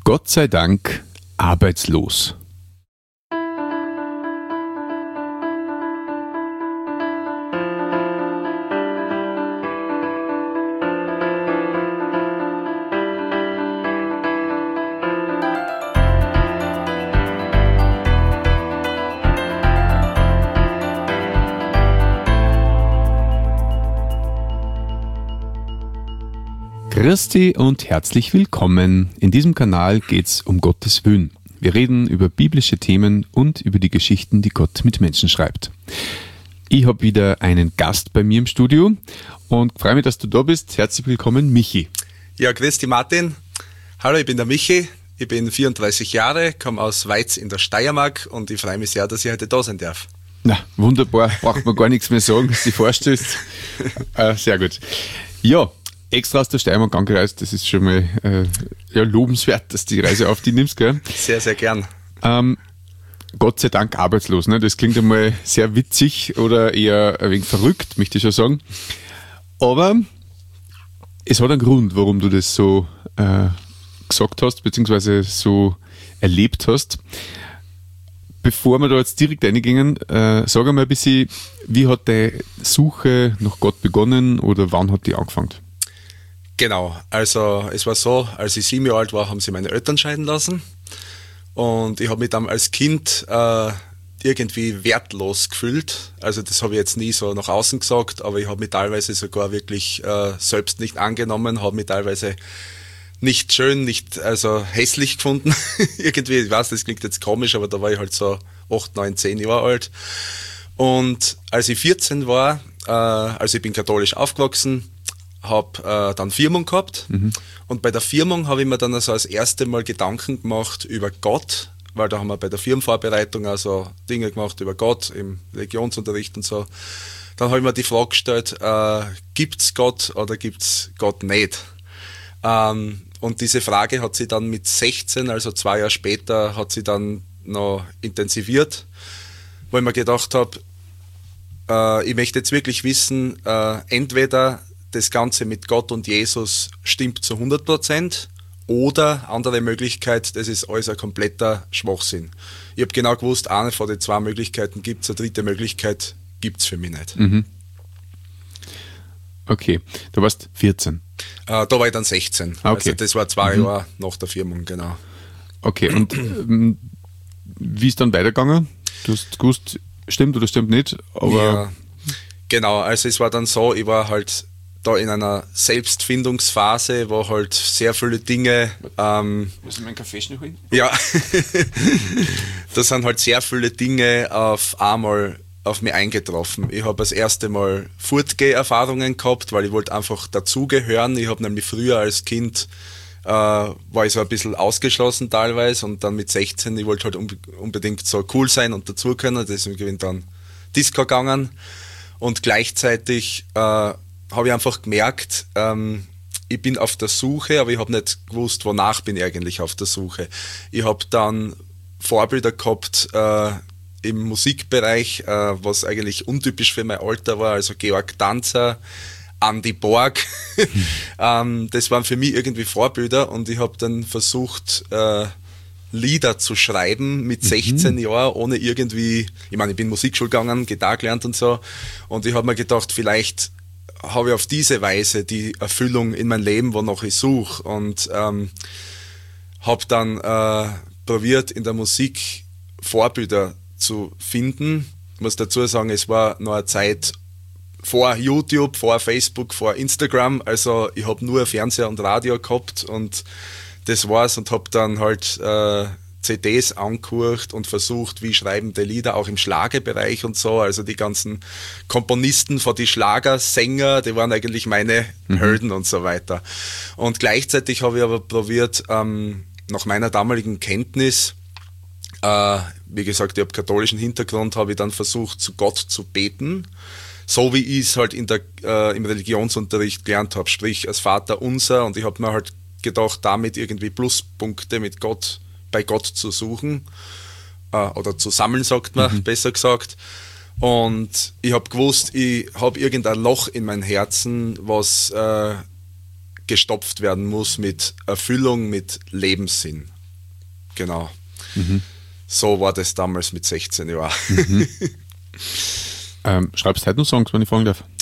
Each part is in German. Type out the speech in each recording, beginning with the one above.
Gott sei Dank arbeitslos. Christi und herzlich willkommen. In diesem Kanal geht es um Gottes Willen. Wir reden über biblische Themen und über die Geschichten, die Gott mit Menschen schreibt. Ich habe wieder einen Gast bei mir im Studio und freue mich, dass du da bist. Herzlich willkommen, Michi. Ja, grüß dich Martin. Hallo, ich bin der Michi. Ich bin 34 Jahre, komme aus Weiz in der Steiermark und ich freue mich sehr, dass ich heute da sein darf. Na, wunderbar. Braucht man gar nichts mehr sagen, dass du dich vorstellst. Sehr gut. Ja, extra aus der Steiermark angereist, das ist schon mal lobenswert, dass du die Reise auf dich nimmst, gell? Sehr, sehr gern. Gott sei Dank arbeitslos, ne? Das klingt einmal sehr witzig oder eher ein wenig verrückt, möchte ich schon sagen. Aber es hat einen Grund, warum du das so gesagt hast, beziehungsweise so erlebt hast. Bevor wir da jetzt direkt reingehen, sag einmal ein bisschen, wie hat deine Suche nach Gott begonnen oder wann hat die angefangen? Genau, also es war so, als ich 7 Jahre alt war, haben sie meine Eltern scheiden lassen und ich habe mich dann als Kind irgendwie wertlos gefühlt. Also das habe ich jetzt nie so nach außen gesagt, aber ich habe mich teilweise sogar wirklich selbst nicht angenommen, habe mich teilweise nicht schön, also hässlich gefunden. Irgendwie, ich weiß, das klingt jetzt komisch, aber da war ich halt so 8, 9, 10 Jahre alt. Und als ich 14 war, also ich bin katholisch aufgewachsen, habe dann Firmung gehabt und bei der Firmung habe ich mir dann also das erste Mal Gedanken gemacht über Gott, weil da haben wir bei der Firmenvorbereitung also Dinge gemacht über Gott im Religionsunterricht und so. Dann habe ich mir die Frage gestellt, gibt's Gott oder gibt's Gott nicht? Und diese Frage hat sie dann mit 16, also 2 Jahre später, hat sie dann noch intensiviert, wo ich mir gedacht habe, ich möchte jetzt wirklich wissen, entweder das Ganze mit Gott und Jesus stimmt zu 100% oder andere Möglichkeit, das ist alles ein kompletter Schwachsinn. Ich habe genau gewusst, eine von den 2 Möglichkeiten gibt es, eine dritte Möglichkeit gibt es für mich nicht. Mhm. Okay, du warst 14. Da war ich dann 16. Okay. Also das war 2 Jahre nach der Firmung, genau. Okay, und wie ist dann weitergegangen? Du hast gewusst, stimmt oder stimmt nicht, aber... Ja, genau, also es war dann so, ich war halt da in einer Selbstfindungsphase, wo halt sehr viele Dinge... Muss ich meinen Kaffee schnell holen? Ja, da sind halt sehr viele Dinge auf einmal auf mich eingetroffen. Ich habe das erste Mal Fortgeh-Erfahrungen gehabt, weil ich wollte einfach dazugehören. Ich habe nämlich früher als Kind, war ich so ein bisschen ausgeschlossen teilweise und dann mit 16, ich wollte halt unbedingt so cool sein und dazugehören. Deswegen bin ich dann Disco gegangen und gleichzeitig habe ich einfach gemerkt, ich bin auf der Suche, aber ich habe nicht gewusst, wonach bin ich eigentlich auf der Suche. Ich habe dann Vorbilder gehabt im Musikbereich, was eigentlich untypisch für mein Alter war, also Georg Danzer, Andy Borg. Das waren für mich irgendwie Vorbilder und ich habe dann versucht, Lieder zu schreiben mit 16 Jahren, ohne irgendwie, ich meine, ich bin Musikschule gegangen, Gitarre gelernt und so und ich habe mir gedacht, vielleicht habe ich auf diese Weise die Erfüllung in mein Leben, wonach ich suche und habe dann probiert, in der Musik Vorbilder zu finden. Ich muss dazu sagen, es war noch eine Zeit vor YouTube, vor Facebook, vor Instagram, also ich habe nur Fernseher und Radio gehabt und das war's und habe dann halt CDs angehört und versucht, wie schreiben die Lieder, auch im Schlagerbereich und so, also die ganzen Komponisten von die Schlagersänger, die waren eigentlich meine Helden und so weiter. Und gleichzeitig habe ich aber probiert, nach meiner damaligen Kenntnis, wie gesagt, ich habe katholischen Hintergrund, habe ich dann versucht, zu Gott zu beten, so wie ich es halt im Religionsunterricht gelernt habe, sprich als Vater unser, und ich habe mir halt gedacht, damit irgendwie Pluspunkte bei Gott zu suchen oder zu sammeln, sagt man, besser gesagt. Und ich habe gewusst, ich habe irgendein Loch in meinem Herzen, was gestopft werden muss mit Erfüllung, mit Lebenssinn. Genau. So war das damals mit 16 Jahren. Schreibst du heute noch Songs, wenn ich fragen darf?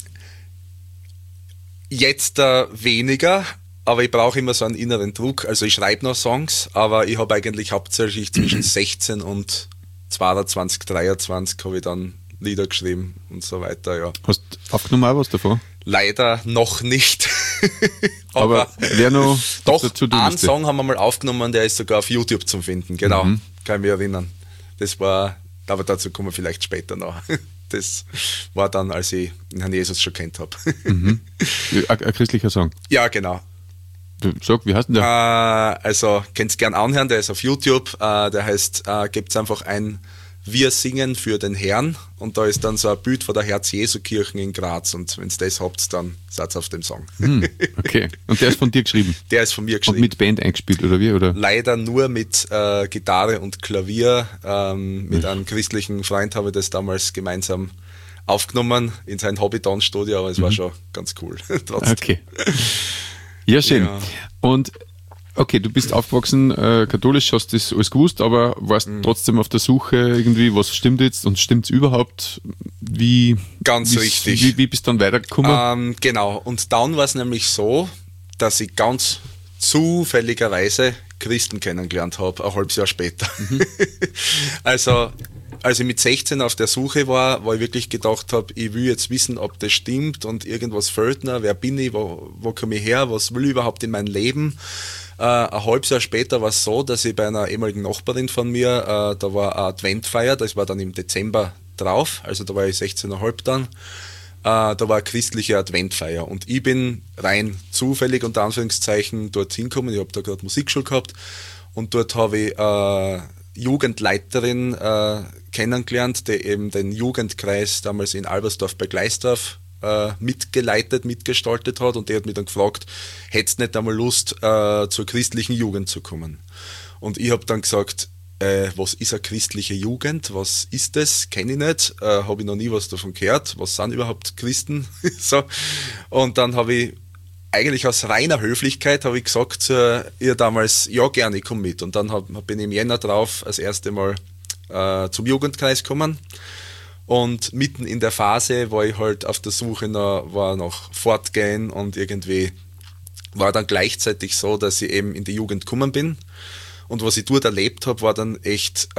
Jetzt weniger, aber ich brauche immer so einen inneren Druck. Also ich schreibe noch Songs, aber ich habe eigentlich hauptsächlich zwischen 16 und 22, 23 habe ich dann Lieder geschrieben und so weiter, ja. Hast du aufgenommen auch was davon? Leider noch nicht. aber wer noch doch, dazu einen Song haben wir mal aufgenommen, der ist sogar auf YouTube zu finden, genau, kann ich mich erinnern. Das war, aber dazu kommen wir vielleicht später noch. Das war dann, als ich den Herrn Jesus schon kennt habe. Ein christlicher Song? Ja, genau. Sag, wie heißt denn der? Also, könnt ihr gern anhören, der ist auf YouTube. Der heißt, gebt einfach ein Wir singen für den Herrn. Und da ist dann so ein Bild von der Herz-Jesu-Kirche in Graz. Und wenn ihr das habt, dann seid ihr auf dem Song. Okay. Und der ist von dir geschrieben? Der ist von mir geschrieben. Und mit Band eingespielt, oder wie? Oder? Leider nur mit Gitarre und Klavier. Mit einem christlichen Freund habe ich das damals gemeinsam aufgenommen in sein Hobby-Ton-Studio, aber es war schon ganz cool. Okay. Ja, schön. Ja. Und okay, du bist aufgewachsen katholisch, hast das alles gewusst, aber warst trotzdem auf der Suche irgendwie, was stimmt jetzt und stimmt es überhaupt? Ganz richtig. Wie bist du dann weitergekommen? Genau, und dann war es nämlich so, dass ich ganz zufälligerweise Christen kennengelernt habe, ein halbes Jahr später. Also, als ich mit 16 auf der Suche war, wo ich wirklich gedacht habe, ich will jetzt wissen, ob das stimmt und irgendwas fehlt noch, wer bin ich, wo komme ich her, was will ich überhaupt in meinem Leben. Ein halbes Jahr später war es so, dass ich bei einer ehemaligen Nachbarin von mir, da war eine Adventfeier, das war dann im Dezember drauf, also da war ich 16,5 dann, da war eine christliche Adventfeier und ich bin rein zufällig unter Anführungszeichen dorthin gekommen, ich habe da gerade Musikschule gehabt und dort habe ich Jugendleiterin kennengelernt, die eben den Jugendkreis damals in Albersdorf bei Gleisdorf mitgeleitet, mitgestaltet hat und die hat mich dann gefragt, hättest du nicht einmal Lust zur christlichen Jugend zu kommen? Und ich habe dann gesagt, was ist eine christliche Jugend, was ist das, kenne ich nicht, habe ich noch nie was davon gehört, was sind überhaupt Christen? So. Und dann habe ich eigentlich aus reiner Höflichkeit habe ich gesagt zu ihr damals, ja gerne, ich komme mit. Und dann bin ich im Jänner drauf das erste Mal zum Jugendkreis gekommen. Und mitten in der Phase, wo ich halt auf der Suche war nach Fortgehen und irgendwie war dann gleichzeitig so, dass ich eben in die Jugend gekommen bin. Und was ich dort erlebt habe, war dann echt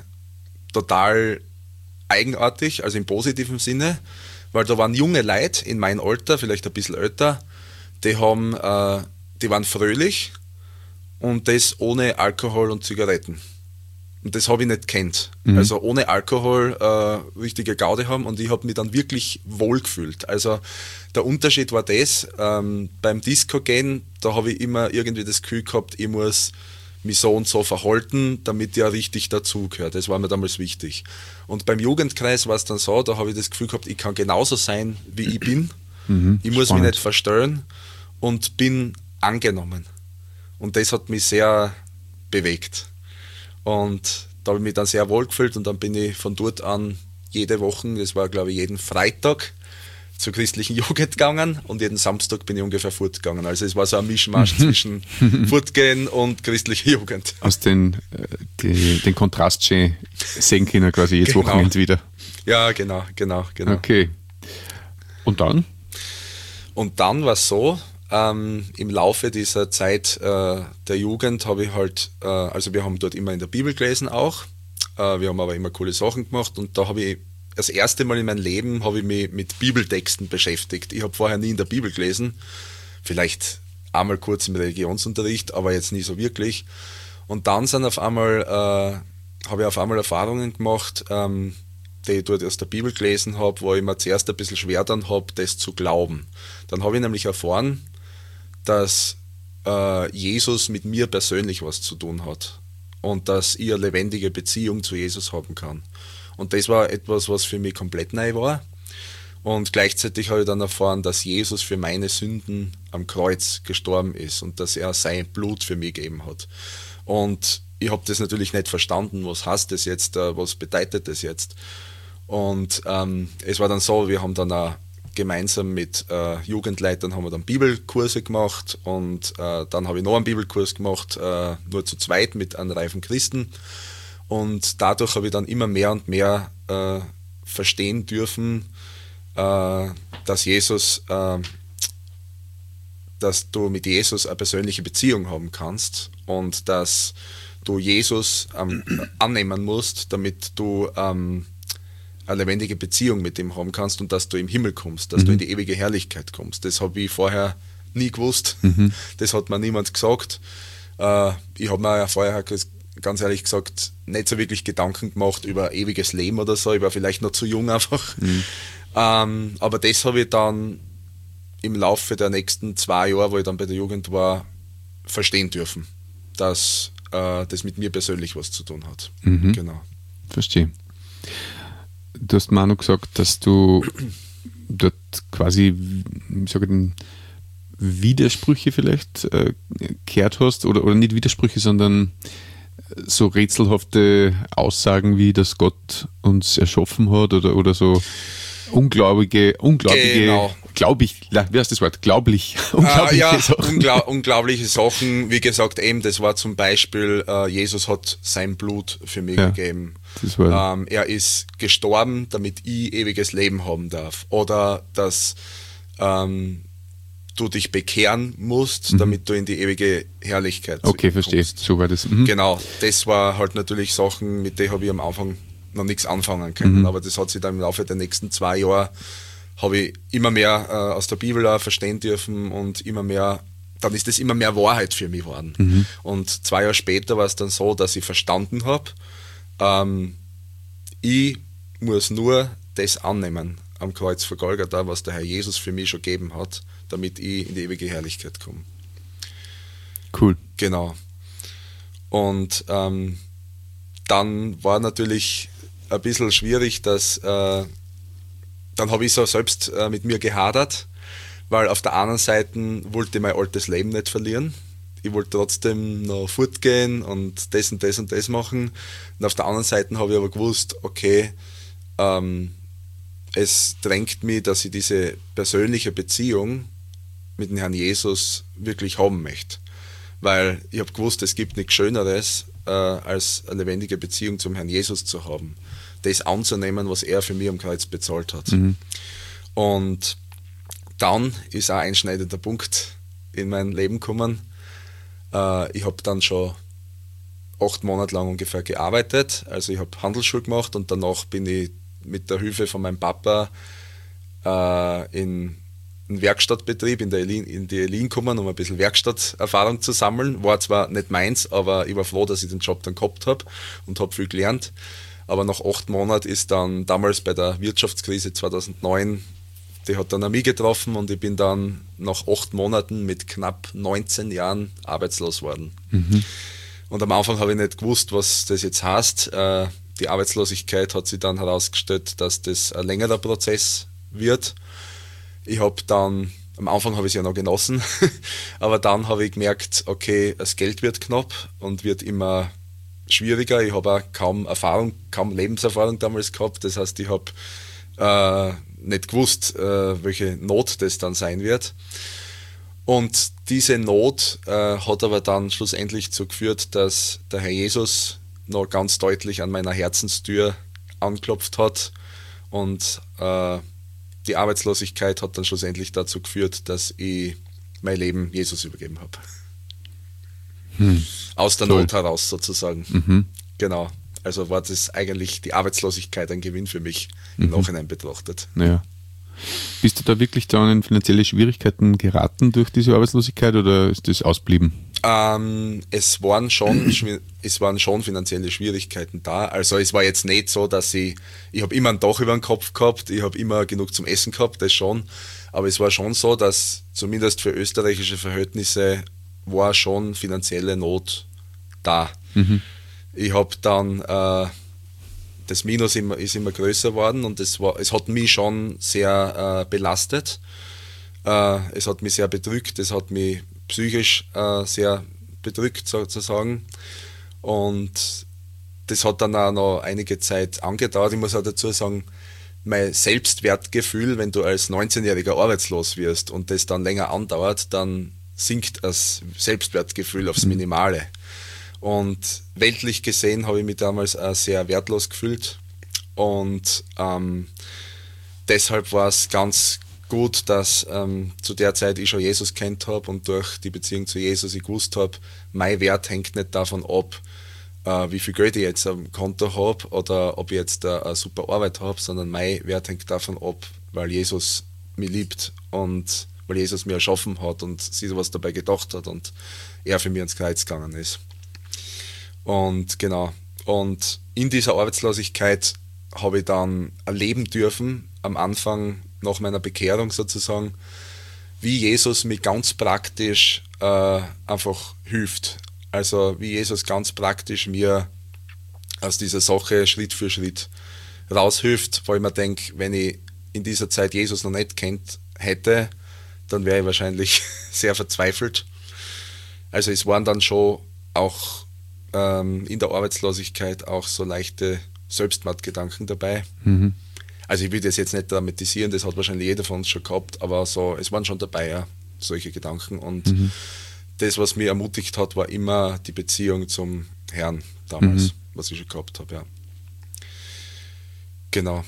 total eigenartig, also im positiven Sinne, weil da waren junge Leute in meinem Alter, vielleicht ein bisschen älter, die waren fröhlich und das ohne Alkohol und Zigaretten. Und das habe ich nicht kennt. Also ohne Alkohol richtige Gaude haben und ich habe mich dann wirklich wohl gefühlt. Also der Unterschied war das, beim Disco gehen, da habe ich immer irgendwie das Gefühl gehabt, ich muss mich so und so verhalten, damit ich ja richtig dazugehört. Das war mir damals wichtig. Und beim Jugendkreis war es dann so, da habe ich das Gefühl gehabt, ich kann genauso sein, wie ich bin. Ich muss mich nicht verstellen und bin angenommen. Und das hat mich sehr bewegt. Und da habe ich mich dann sehr wohl gefühlt und dann bin ich von dort an jede Woche, das war glaube ich jeden Freitag, zur christlichen Jugend gegangen und jeden Samstag bin ich ungefähr fortgegangen. Also es war so ein Mischmasch zwischen Fortgehen und christliche Jugend. Aus den Kontrast schön sehen können quasi jedes Wochenende wieder. Ja, genau. Okay. Und dann? Und dann war es so, im Laufe dieser Zeit der Jugend habe ich halt, also wir haben dort immer in der Bibel gelesen auch, wir haben aber immer coole Sachen gemacht und da habe ich das erste Mal in meinem Leben habe ich mich mit Bibeltexten beschäftigt. Ich habe vorher nie in der Bibel gelesen, vielleicht einmal kurz im Religionsunterricht, aber jetzt nie so wirklich. Und dann habe ich auf einmal Erfahrungen gemacht, die ich dort aus der Bibel gelesen habe, wo ich mir zuerst ein bisschen schwer dann habe, das zu glauben. Dann habe ich nämlich erfahren, dass Jesus mit mir persönlich was zu tun hat und dass ich eine lebendige Beziehung zu Jesus haben kann. Und das war etwas, was für mich komplett neu war. Und gleichzeitig habe ich dann erfahren, dass Jesus für meine Sünden am Kreuz gestorben ist und dass er sein Blut für mich gegeben hat. Und ich habe das natürlich nicht verstanden, was heißt das jetzt, was bedeutet das jetzt. Und es war dann so, wir haben dann gemeinsam mit Jugendleitern haben wir dann Bibelkurse gemacht und dann habe ich noch einen Bibelkurs gemacht, nur zu zweit mit einem reifen Christen. Und dadurch habe ich dann immer mehr und mehr verstehen dürfen, dass du mit Jesus eine persönliche Beziehung haben kannst und dass du Jesus annehmen musst, damit du eine lebendige Beziehung mit ihm haben kannst und dass du im Himmel kommst, dass du in die ewige Herrlichkeit kommst. Das habe ich vorher nie gewusst. Das hat mir niemand gesagt. Ich habe mir ja vorher ganz ehrlich gesagt nicht so wirklich Gedanken gemacht über ewiges Leben oder so. Ich war vielleicht noch zu jung einfach. Aber das habe ich dann im Laufe der nächsten 2 Jahre, wo ich dann bei der Jugend war, verstehen dürfen, dass das mit mir persönlich was zu tun hat. Genau. Verstehe. Du hast mir auch noch gesagt, dass du dort quasi, ich sage den Widersprüche vielleicht gehört hast, oder nicht Widersprüche, sondern so rätselhafte Aussagen wie, dass Gott uns erschaffen hat oder so unglaubliche, Genau. wie heißt das Wort? Unglaubliche Sachen. Unglaubliche Sachen. Wie gesagt, eben, das war zum Beispiel, Jesus hat sein Blut für mich gegeben. Er ist gestorben, damit ich ewiges Leben haben darf. Oder dass du dich bekehren musst, damit du in die ewige Herrlichkeit kommst. Okay, verstehe. So war das. Genau, das war halt natürlich Sachen, mit denen habe ich am Anfang noch nichts anfangen können, aber das hat sich dann im Laufe der nächsten 2 Jahre, habe ich immer mehr aus der Bibel auch verstehen dürfen und immer mehr, dann ist das immer mehr Wahrheit für mich geworden. Und 2 Jahre später war es dann so, dass ich verstanden habe, ich muss nur das annehmen am Kreuz von Golgatha, was der Herr Jesus für mich schon gegeben hat, damit ich in die ewige Herrlichkeit komme. Cool. Genau. Und dann war natürlich ein bisschen schwierig, dass dann habe ich so selbst mit mir gehadert, weil auf der anderen Seite wollte ich mein altes Leben nicht verlieren. Ich wollte trotzdem noch fortgehen und das und das und das machen. Und auf der anderen Seite habe ich aber gewusst, okay, es drängt mich, dass ich diese persönliche Beziehung mit dem Herrn Jesus wirklich haben möchte. Weil ich habe gewusst, es gibt nichts Schöneres, als eine lebendige Beziehung zum Herrn Jesus zu haben. Das anzunehmen, was er für mich am Kreuz bezahlt hat. Und dann ist auch ein einschneidender Punkt in mein Leben gekommen. Ich habe dann schon 8 Monate lang ungefähr gearbeitet. Also ich habe Handelsschule gemacht und danach bin ich mit der Hilfe von meinem Papa in einen Werkstattbetrieb in die Elin gekommen, um ein bisschen Werkstatterfahrung zu sammeln. War zwar nicht meins, aber ich war froh, dass ich den Job dann gehabt habe und habe viel gelernt. Aber nach 8 Monaten ist dann damals bei der Wirtschaftskrise 2009, die hat dann an mich getroffen und ich bin dann nach 8 Monaten mit knapp 19 Jahren arbeitslos worden. Und am Anfang habe ich nicht gewusst, was das jetzt heißt. Die Arbeitslosigkeit hat sich dann herausgestellt, dass das ein längerer Prozess wird. Ich habe dann, am Anfang habe ich es ja noch genossen, aber dann habe ich gemerkt, okay, das Geld wird knapp und wird immer schwieriger. Ich habe auch kaum Lebenserfahrung damals gehabt. Das heißt, ich habe nicht gewusst, welche Not das dann sein wird. Und diese Not hat aber dann schlussendlich dazu geführt, dass der Herr Jesus noch ganz deutlich an meiner Herzenstür angeklopft hat und die Arbeitslosigkeit hat dann schlussendlich dazu geführt, dass ich mein Leben Jesus übergeben habe. Aus der Not heraus sozusagen. Genau. Also war das eigentlich die Arbeitslosigkeit ein Gewinn für mich im Nachhinein betrachtet. Ja. Bist du da wirklich dann in finanzielle Schwierigkeiten geraten durch diese Arbeitslosigkeit oder ist das ausblieben? Es waren schon finanzielle Schwierigkeiten da. Also es war jetzt nicht so, dass ich habe immer ein Dach über den Kopf gehabt, ich habe immer genug zum Essen gehabt, das schon. Aber es war schon so, dass zumindest für österreichische Verhältnisse war schon finanzielle Not da. Ich habe dann das Minus ist immer größer geworden und es hat mich schon sehr belastet. Es hat mich sehr bedrückt, es hat mich psychisch sehr bedrückt sozusagen und das hat dann auch noch einige Zeit angedauert. Ich muss auch dazu sagen, mein Selbstwertgefühl, wenn du als 19-Jähriger arbeitslos wirst und das dann länger andauert, dann sinkt das Selbstwertgefühl aufs Minimale. Und weltlich gesehen habe ich mich damals auch sehr wertlos gefühlt. Und deshalb war es ganz gut, dass zu der Zeit ich schon Jesus kennt habe und durch die Beziehung zu Jesus ich gewusst habe, mein Wert hängt nicht davon ab, wie viel Geld ich jetzt am Konto habe oder ob ich jetzt eine super Arbeit habe, sondern mein Wert hängt davon ab, weil Jesus mich liebt und weil Jesus mich erschaffen hat und sich sowas dabei gedacht hat und er für mich ans Kreuz gegangen ist. Und genau, und in dieser Arbeitslosigkeit habe ich dann erleben dürfen, am Anfang nach meiner Bekehrung sozusagen, wie Jesus mir ganz praktisch einfach hilft. Also wie Jesus ganz praktisch mir aus dieser Sache Schritt für Schritt raushilft, weil ich mir denke, wenn ich in dieser Zeit Jesus noch nicht kennt hätte, dann wäre ich wahrscheinlich sehr verzweifelt. Also es waren dann schon auch in der Arbeitslosigkeit auch so leichte Selbstmordgedanken dabei. Mhm. Also ich will das jetzt nicht dramatisieren, das hat wahrscheinlich jeder von uns schon gehabt, aber so, es waren schon dabei, ja, solche Gedanken. Und das, was mich ermutigt hat, war immer die Beziehung zum Herrn damals, was ich schon gehabt habe, ja. Genau.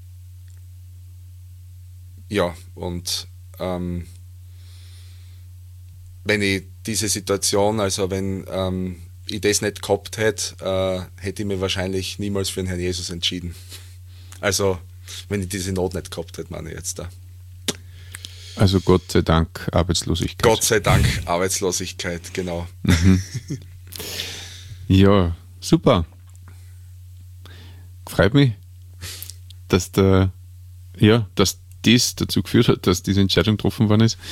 Ja, und wenn ich diese Situation, also wenn ich das nicht gehabt hätte, hätte ich mich wahrscheinlich niemals für den Herrn Jesus entschieden. Also, wenn ich diese Not nicht gehabt hätte, meine ich jetzt da. Also Gott sei Dank Arbeitslosigkeit. Gott sei Dank Arbeitslosigkeit, genau. Ja, super. Freut mich, dass dass das dazu geführt hat, dass diese Entscheidung getroffen worden ist.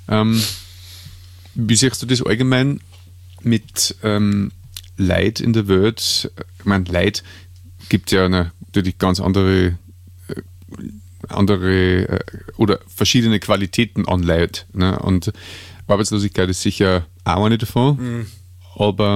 Wie siehst du das allgemein mit Leid in der Welt? Ich meine, Leid gibt ja natürlich ganz andere oder verschiedene Qualitäten an Leid. Ne? Und Arbeitslosigkeit ist sicher auch eine davon. Aber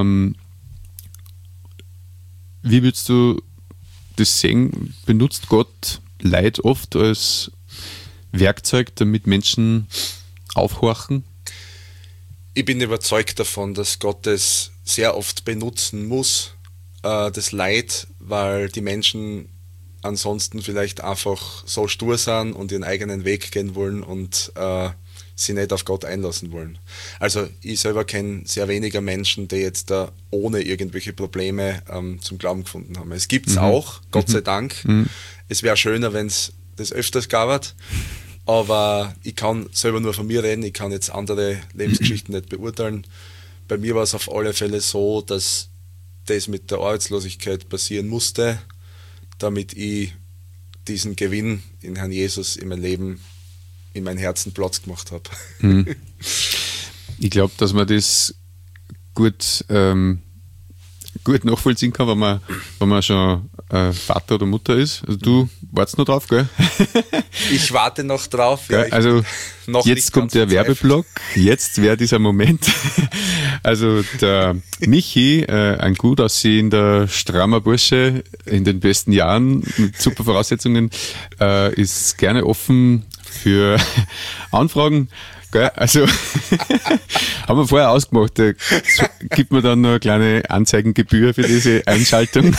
wie würdest du das sehen? Benutzt Gott Leid oft als Werkzeug, damit Menschen aufhorchen? Ich bin überzeugt davon, dass Gott es sehr oft benutzen muss, das Leid, weil die Menschen ansonsten vielleicht einfach so stur sind und ihren eigenen Weg gehen wollen und sie nicht auf Gott einlassen wollen. Also ich selber kenne sehr wenige Menschen, die jetzt da ohne irgendwelche Probleme zum Glauben gefunden haben. Es gibt es auch, Gott sei Dank. Es wäre schöner, wenn es das öfters gab, aber ich kann selber nur von mir reden, ich kann jetzt andere Lebensgeschichten nicht beurteilen. Bei mir war es auf alle Fälle so, dass das mit der Arbeitslosigkeit passieren musste, damit ich diesen Gewinn in Herrn Jesus in mein Leben, in mein Herzen Platz gemacht habe. Ich glaube, dass man das gut nachvollziehen kann, wenn man schon Vater oder Mutter ist. Also du wartest noch drauf, gell? Ich warte noch drauf. Ja, also jetzt kommt der Werbeblock, jetzt wäre dieser Moment. Also der Michi, ein gut aussehender, strammer Bursche in den besten Jahren mit super Voraussetzungen, ist gerne offen für Anfragen. Also haben wir vorher ausgemacht, gibt mir dann noch eine kleine Anzeigengebühr für diese Einschaltung.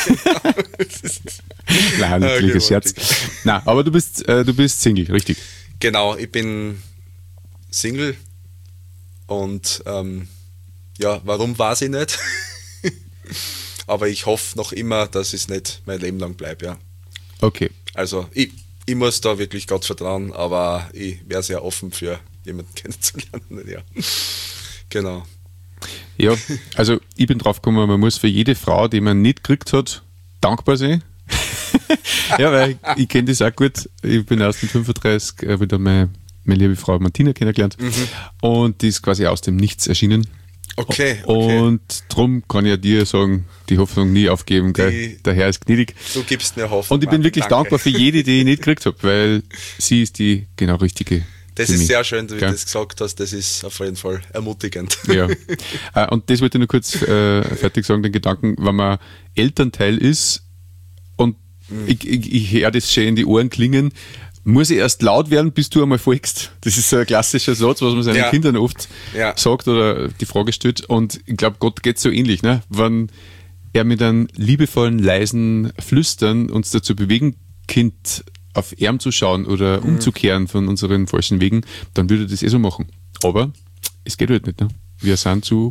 Nein, natürlich ein Scherz. Nein, aber du bist Single, richtig? Genau, ich bin Single und warum weiß ich nicht. Aber ich hoffe noch immer, dass es nicht mein Leben lang bleibt, ja. Okay. Also ich muss da wirklich Gott vertrauen, aber ich wäre sehr offen für jemanden kennenzulernen, ja. Genau. Ja, also ich bin drauf gekommen, man muss für jede Frau, die man nicht gekriegt hat, dankbar sein. Ja, weil ich kenne das auch gut. Ich bin erst mit 35 wieder meine liebe Frau Martina kennengelernt und die ist quasi aus dem Nichts erschienen. Okay. Und darum kann ich dir sagen, die Hoffnung nie aufgeben, gell? Der Herr ist gnädig. Du gibst mir Hoffnung. Und ich bin wirklich dankbar für jede, die ich nicht gekriegt habe, weil sie ist die genau richtige. Das ist sehr schön, wie du das gesagt hast, das ist auf jeden Fall ermutigend. Ja. Und das wollte ich nur kurz fertig sagen, den Gedanken, wenn man Elternteil ist und Ich höre das schön in die Ohren klingen. Muss ich erst laut werden, bis du einmal folgst? Das ist so ein klassischer Satz, was man seinen Kindern oft sagt oder die Frage stellt. Und ich glaube, Gott geht so ähnlich. Ne? Wenn er mit einem liebevollen, leisen Flüstern uns dazu bewegen, Kind auf Arm zu schauen oder umzukehren von unseren falschen Wegen, dann würde er das so machen. Aber es geht halt nicht. Ne? Wir sind zu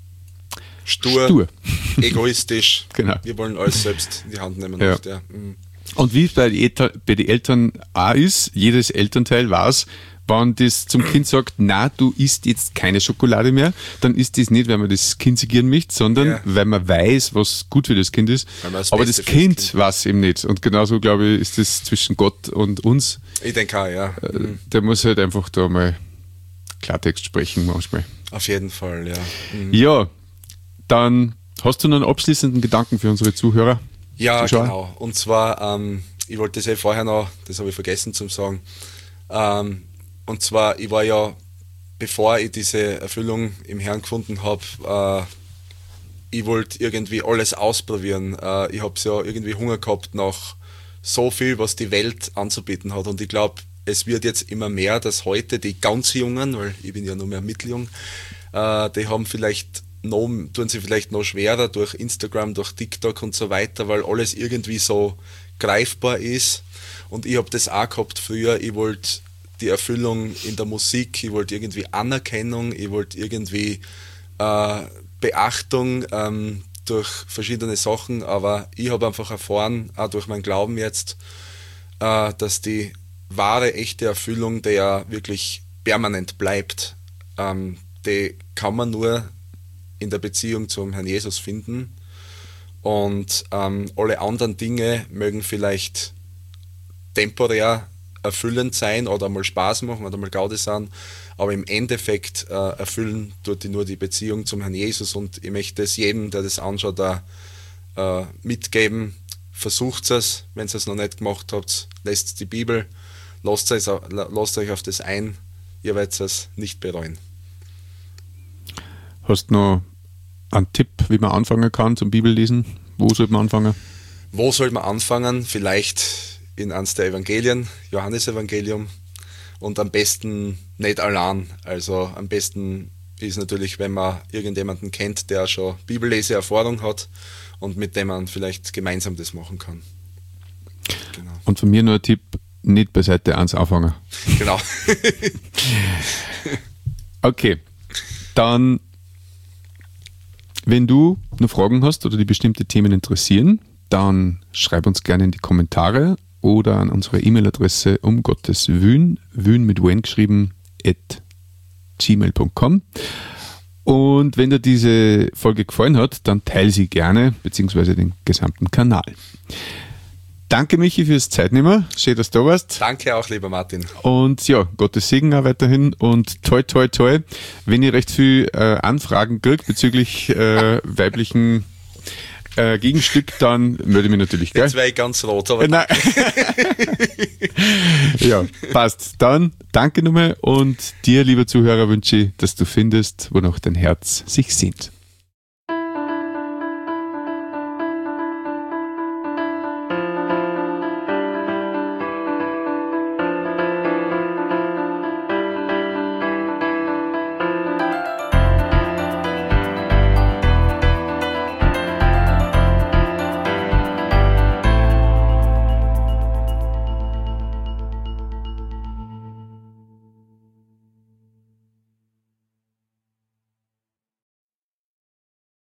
stur. Egoistisch. Genau. Wir wollen alles selbst in die Hand nehmen. Ja. Oft, ja. Und wie es bei den Eltern auch ist, jedes Elternteil weiß, wenn das zum Kind sagt, na, du isst jetzt keine Schokolade mehr, dann ist das nicht, weil man das Kind segieren möchte, sondern weil man weiß, was gut für das Kind ist. Aber das Kind weiß eben nicht. Und genauso, glaube ich, ist das zwischen Gott und uns. Ich denke auch, ja. Der muss halt einfach da mal Klartext sprechen manchmal. Auf jeden Fall, ja. Ja, dann hast du noch einen abschließenden Gedanken für unsere Zuhörer? Ja, genau. Und zwar, ich wollte das vorher noch, das habe ich vergessen zu sagen, und zwar, ich war ja, bevor ich diese Erfüllung im Herrn gefunden habe, ich wollte irgendwie alles ausprobieren. Ich habe ja irgendwie Hunger gehabt nach so viel, was die Welt anzubieten hat. Und ich glaube, es wird jetzt immer mehr, dass heute die ganz Jungen, weil ich bin ja nur mehr mitteljung, die haben tun sie vielleicht noch schwerer durch Instagram, durch TikTok und so weiter, weil alles irgendwie so greifbar ist. Und ich habe das auch gehabt früher. Ich wollte die Erfüllung in der Musik, ich wollte irgendwie Anerkennung, ich wollte irgendwie Beachtung durch verschiedene Sachen, aber ich habe einfach erfahren, auch durch meinen Glauben jetzt, dass die wahre, echte Erfüllung, die ja wirklich permanent bleibt, die kann man nur in der Beziehung zum Herrn Jesus finden. Und alle anderen Dinge mögen vielleicht temporär erfüllend sein oder mal Spaß machen oder mal Gaudi sein, aber im Endeffekt erfüllen tut die nur die Beziehung zum Herrn Jesus. Und ich möchte es jedem, der das anschaut, da mitgeben. Versucht es, wenn ihr es noch nicht gemacht habt, lest die Bibel, lasst euch auf das ein, ihr werdet es nicht bereuen. Hast du noch einen Tipp, wie man anfangen kann zum Bibellesen? Wo sollte man anfangen? Wo soll man anfangen? Vielleicht in eines der Evangelien, Johannesevangelium, und am besten nicht allein. Also am besten ist natürlich, wenn man irgendjemanden kennt, der schon Bibelleseerfahrung hat und mit dem man vielleicht gemeinsam das machen kann. Genau. Und von mir nur ein Tipp, nicht bei Seite 1 anfangen. Genau. Okay, dann, wenn du noch Fragen hast oder die bestimmte Themen interessieren, dann schreib uns gerne in die Kommentare oder an unsere E-Mail-Adresse um Gottes Wün mit Wen geschrieben, @gmail.com. Und wenn dir diese Folge gefallen hat, dann teile sie gerne, beziehungsweise den gesamten Kanal. Danke, Michi, fürs Zeitnehmen. Schön, dass du da warst. Danke auch, lieber Martin. Und ja, Gottes Segen auch weiterhin und toi, toi, toi. Wenn ihr recht viel Anfragen kriegt bezüglich weiblichen Gegenstück, dann melde ich mich natürlich, gell? Jetzt wäre ich ganz rot, aber nein. Ja, passt. Dann danke nochmal und dir, lieber Zuhörer, wünsche ich, dass du findest, wonach dein Herz sich sehnt.